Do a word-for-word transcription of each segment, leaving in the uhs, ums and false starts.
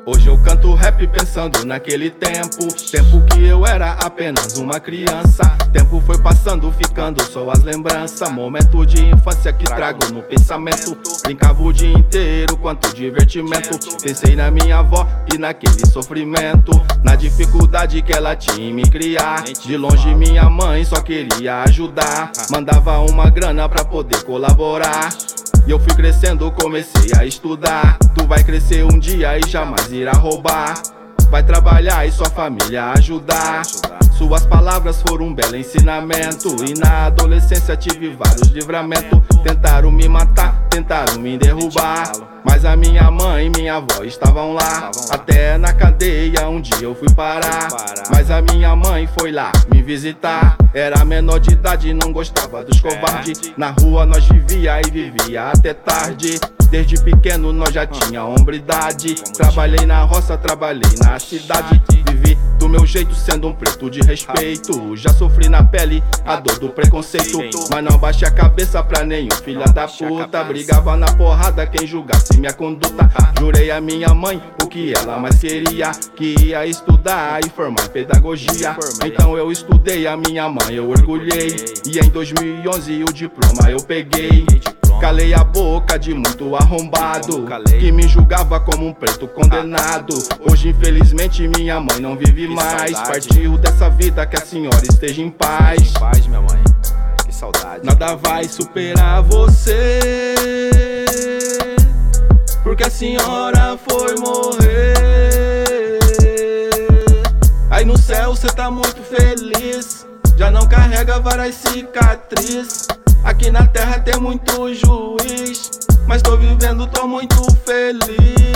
Hoje eu canto rap pensando naquele tempo, tempo que eu era apenas uma criança. Tempo foi passando, ficando só as lembranças. Momento de infância que trago no pensamento. Brincava o dia inteiro, quanto divertimento. Pensei na minha avó e naquele sofrimento, na dificuldade que ela tinha em me criar. De longe minha mãe só queria ajudar, mandava uma grana pra poder colaborar. E eu fui crescendo, comecei a estudar. Tu vai crescer um dia e jamais irá roubar. Vai trabalhar e sua família ajudar. Suas palavras foram um belo ensinamento. E na adolescência tive vários livramentos. Tentaram me matar, tentaram me derrubar, mas a minha mãe e minha avó estavam lá. Até na cadeia um dia eu fui parar, mas a minha mãe foi lá me visitar. Era menor de idade e não gostava dos covardes. Na rua nós vivia e vivia até tarde. Desde pequeno nós já tinha hombridade. Trabalhei na roça, trabalhei na cidade. Vivi do meu jeito sendo um preto de respeito. Já sofri na pele a dor do preconceito, mas não baixei a cabeça pra nenhum filha da puta. Brigava na porrada quem julgasse minha conduta. Jurei a minha mãe o que ela mais queria, que ia estudar e formar em pedagogia. Então eu estudei, a minha mãe eu orgulhei, e em dois mil e onze o diploma eu peguei. Calei a boca de muito arrombado que me julgava como um preto condenado. Hoje infelizmente minha mãe não vive mais. Partiu dessa vida, que a senhora esteja em paz. Paz, minha mãe, que saudade. Nada vai superar você, porque a senhora foi morrer. Aí no céu cê tá muito feliz, já não carrega várias cicatrizes. Aqui na terra tem muito juiz, mas tô vivendo, tô muito feliz.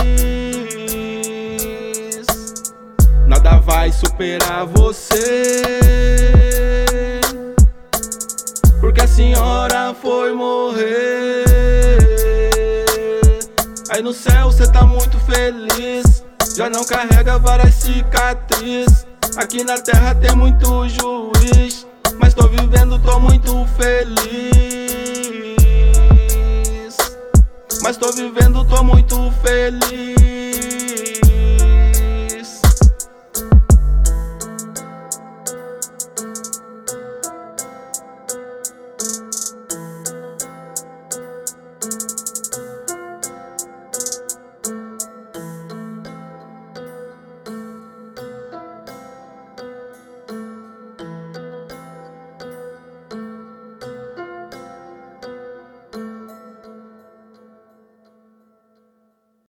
Nada vai superar você, porque a senhora foi morrer. Aí no céu cê tá muito feliz, já não carrega várias cicatrizes. Aqui na terra tem muito juiz, mas tô vivendo, tô muito feliz. Mas tô vivendo, tô muito feliz.